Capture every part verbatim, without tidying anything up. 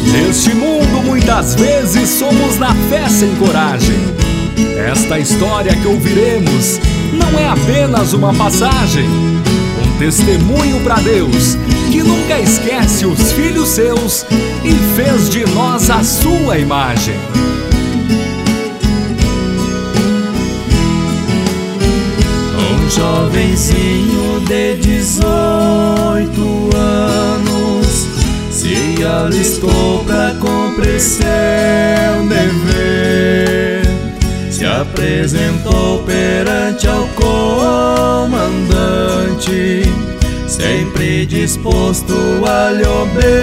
Neste mundo muitas vezes somos na fé sem coragem. Esta história que ouviremos não é apenas uma passagem, um testemunho para Deus, que nunca esquece os filhos seus e fez de nós a sua imagem. Um jovenzinho de dezoito anos se alistou pra cumprir seu dever. Se apresentou perante ao comandante, sempre disposto a lhe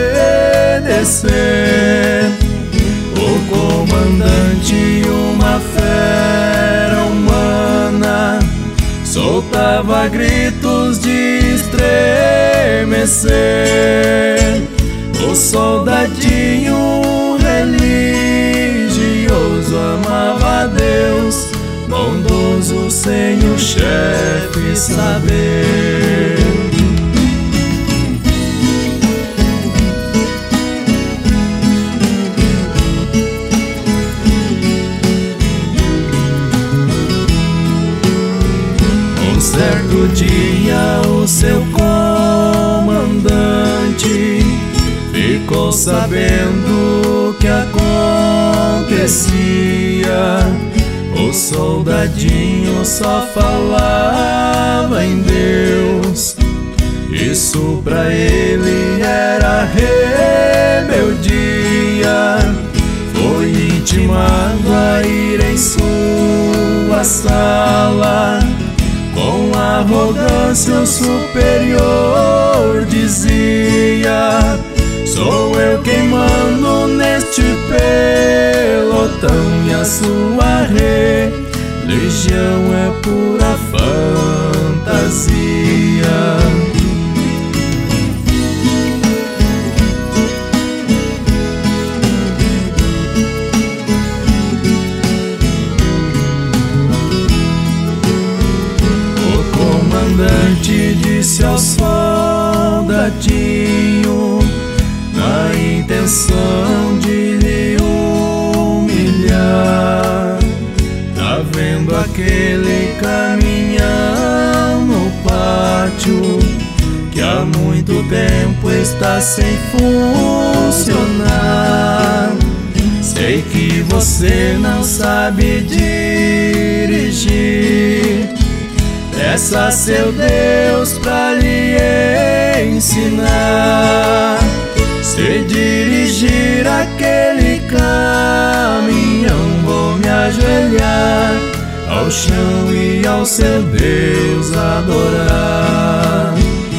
obedecer. O comandante, uma fera humana, soltava gritos de estremecer. O soldadinho religioso amava a Deus, bondoso sem o chefe saber. Um certo dia o seu comandante ficou sabendo o que acontecia. O soldadinho só falava em Deus, isso pra ele era rebeldia. Foi intimado a ir em sua sala. Com arrogância o superior dizia: sou eu quem mando neste pelotão, e a sua religião é pura fantasia. O comandante disse ao soldadinho, na intenção de lhe humilhar: tá vendo aquele caminhão no pátio, que há muito tempo está sem funcionar? Sei que você não sabe dirigir, peça a seu Deus pra lhe ensinar. Se dirigir aquele caminhão, vou me ajoelhar ao chão e ao seu Deus adorar.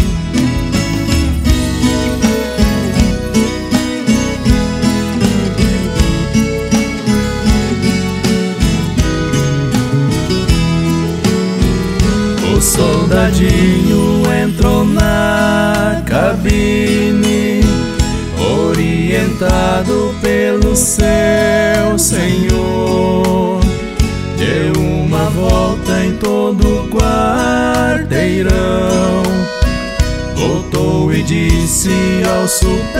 O soldadinho entrou na cabine, orientado pelo seu senhor. Deu uma volta em todo o quarteirão, voltou e disse ao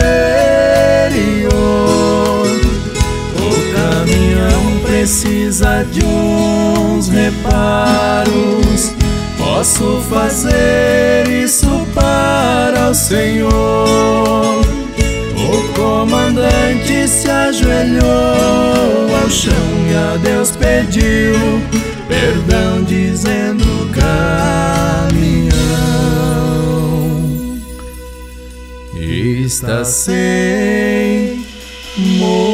superior: o caminhão precisa de uns reparos, posso fazer isso para o senhor? O comandante se ajoelhou ao chão e a Deus pediu perdão, dizendo: caminhão está sem motor.